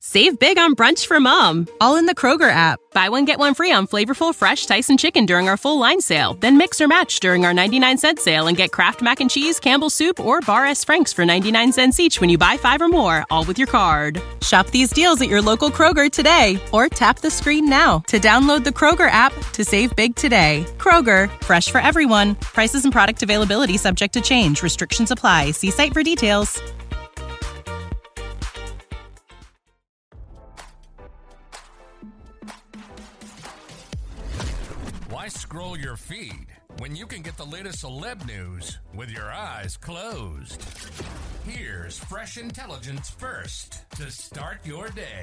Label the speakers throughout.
Speaker 1: Save big on brunch for mom, all in the Kroger app. Buy one, get one free on flavorful, fresh Tyson chicken during our full line sale. Then mix or match during our 99-cent sale and get Kraft Mac and Cheese, Campbell's Soup, or Bar S. Frank's for 99 cents each when you buy 5 or more, all with your card. Shop these deals at your local Kroger today, or tap the screen now to download the Kroger app to save big today. Kroger, fresh for everyone. Prices and product availability subject to change. Restrictions apply. See site for details.
Speaker 2: Why scroll your feed when you can get the latest celeb news with your eyes closed? Here's fresh intelligence first to start your day.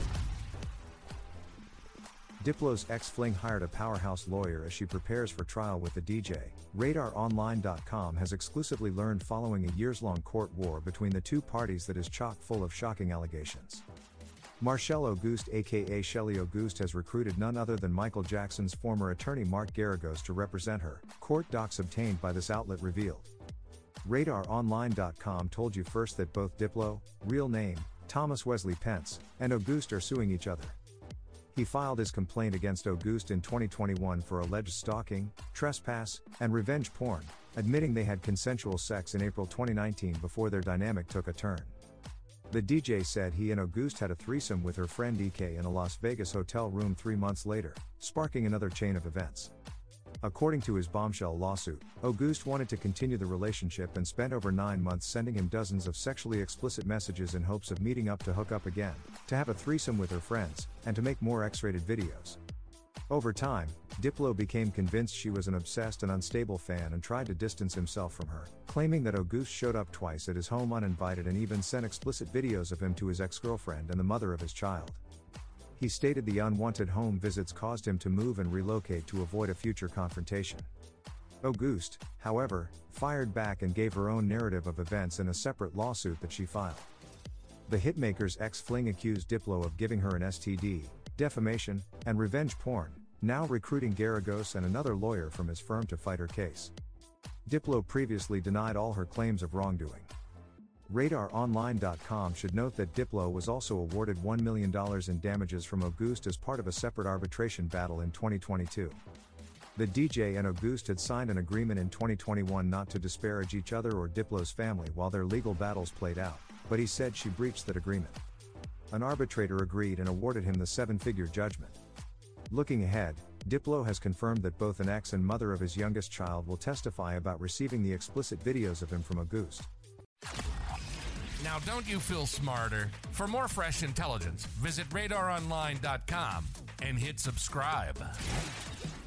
Speaker 3: Diplo's ex-fling hired a powerhouse lawyer as she prepares for trial with the DJ. RadarOnline.com has exclusively learned following a years-long court war between the two parties that is chock full of shocking allegations. Marshall Auguste aka Shelley Auguste has recruited none other than Michael Jackson's former attorney Mark Garagos to represent her, court docs obtained by this outlet revealed. RadarOnline.com told you first that both Diplo, real name, Thomas Wesley Pence, and Auguste are suing each other. He filed his complaint against Auguste in 2021 for alleged stalking, trespass, and revenge porn, admitting they had consensual sex in April 2019 before their dynamic took a turn. The DJ said he and Auguste had a threesome with her friend EK in a Las Vegas hotel room 3 months later, sparking another chain of events. According to his bombshell lawsuit, Auguste wanted to continue the relationship and spent over 9 months sending him dozens of sexually explicit messages in hopes of meeting up to hook up again, to have a threesome with her friends, and to make more X-rated videos. Over time, Diplo became convinced she was an obsessed and unstable fan and tried to distance himself from her, claiming that Auguste showed up twice at his home uninvited and even sent explicit videos of him to his ex-girlfriend and the mother of his child. He stated the unwanted home visits caused him to move and relocate to avoid a future confrontation. Auguste, however, fired back and gave her own narrative of events in a separate lawsuit that she filed. The hitmaker's ex-fling accused Diplo of giving her an STD, defamation, and revenge porn, now recruiting Garagos and another lawyer from his firm to fight her case. Diplo previously denied all her claims of wrongdoing. RadarOnline.com should note that Diplo was also awarded $1 million in damages from Auguste as part of a separate arbitration battle in 2022. The DJ and Auguste had signed an agreement in 2021 not to disparage each other or Diplo's family while their legal battles played out, but he said she breached that agreement. An arbitrator agreed and awarded him the 7-figure judgment. Looking ahead, Diplo has confirmed that both an ex and mother of his youngest child will testify about receiving the explicit videos of him from Auguste.
Speaker 2: Now, don't you feel smarter? For more fresh intelligence, visit RadarOnline.com and hit subscribe.